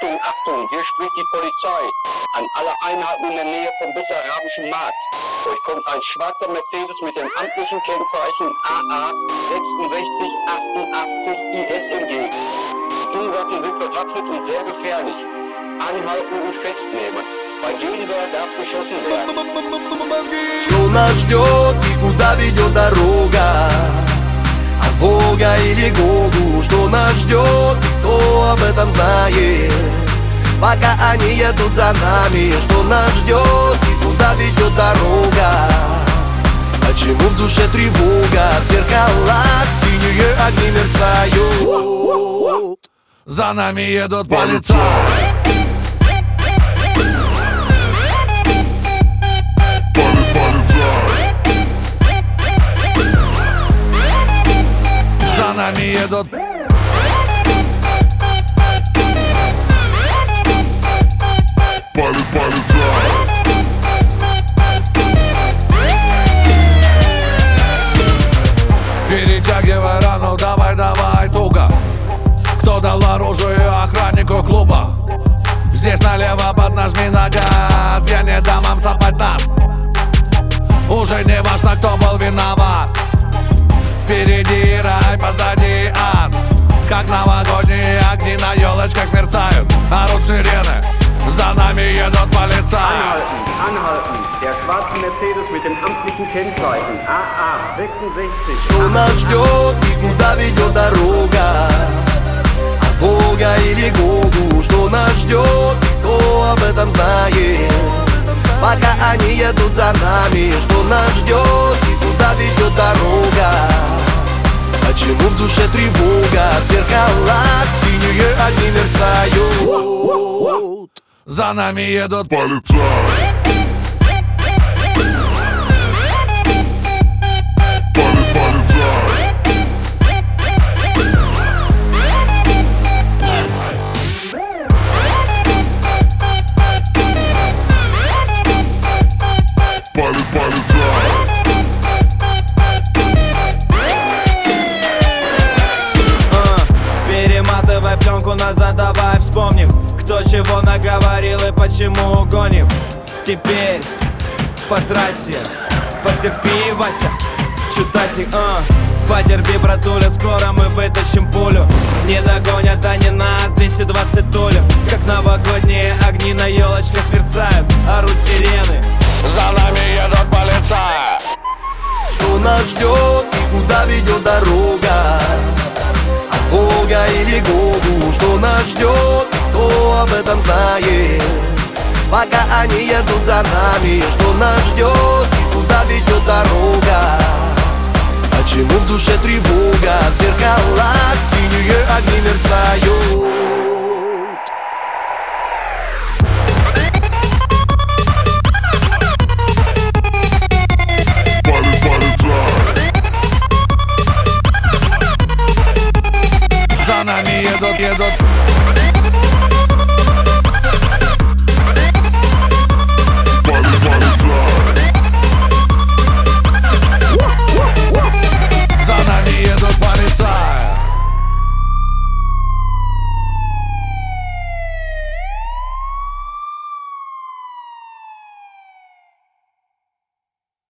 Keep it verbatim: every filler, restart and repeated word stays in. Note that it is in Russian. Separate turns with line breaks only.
Achtung, Achtung, hier spricht die Polizei. An alle Einheiten in der Nähe vom Bessarabischen Markt. Euch kommt ein schwarzer Mercedes mit dem amtlichen Kennzeichen A A sechsundsechzig achtundachtzig I S entgegen. Die Unwaffen sind bewaffnet und sehr gefährlich. Anhalten und festnehmen. Bei Gegenwehr darf geschossen werden.
Что нас ждет и куда ведет дорога? От Бога или Гогу? Что нас ждет и кто об этом знает? Пока они едут за нами, что нас ждет и куда ведет дорога? Почему в душе тревога? В зеркалах синие огни мерцают.
За нами едут полицаи. За нами едут. Перетягивай рану, давай, давай, туго. Кто дал оружие охраннику клуба? Здесь налево поднажми на газ. Я не дам вам сопать нас. Уже не важно, кто был виноват. Впереди рай, позади ад. Как новогодние огни на елочках мерцают. Орут сирены, за нами едут полицаи.
Anhalten, anhalten. Der schwarze Mercedes mit dem amtlichen Kennzeichen A A sechsundsechzig.
Что нас ждет и куда ведет дорога? От Бога или Гогу? Что нас ждет и кто об этом знает? Пока они едут за нами, что нас ждет и куда ведет дорога? Почему в душе тревога? В зеркалах синие огни мерцают.
За нами едут полицаи.
Перематывай пленку назад, давай вспомним, кто чего наговорил и почему гоним. Теперь по трассе потерпи, Вася, чутасик, а потерпи, братуля, скоро мы вытащим пулю. Не догонят они нас, двести двадцать тулем. Как новогодние огни на елочках мерцают, орут сирены.
За нами едут полицаи.
Что нас ждет и куда ведет дорога? От Бога или Гогу? Что нас ждет и кто об этом знает? Пока они едут за нами, что нас ждет и куда ведет дорога? Почему в душе тревога? В зеркалах синие огни мерцают.
За нами едут, едут.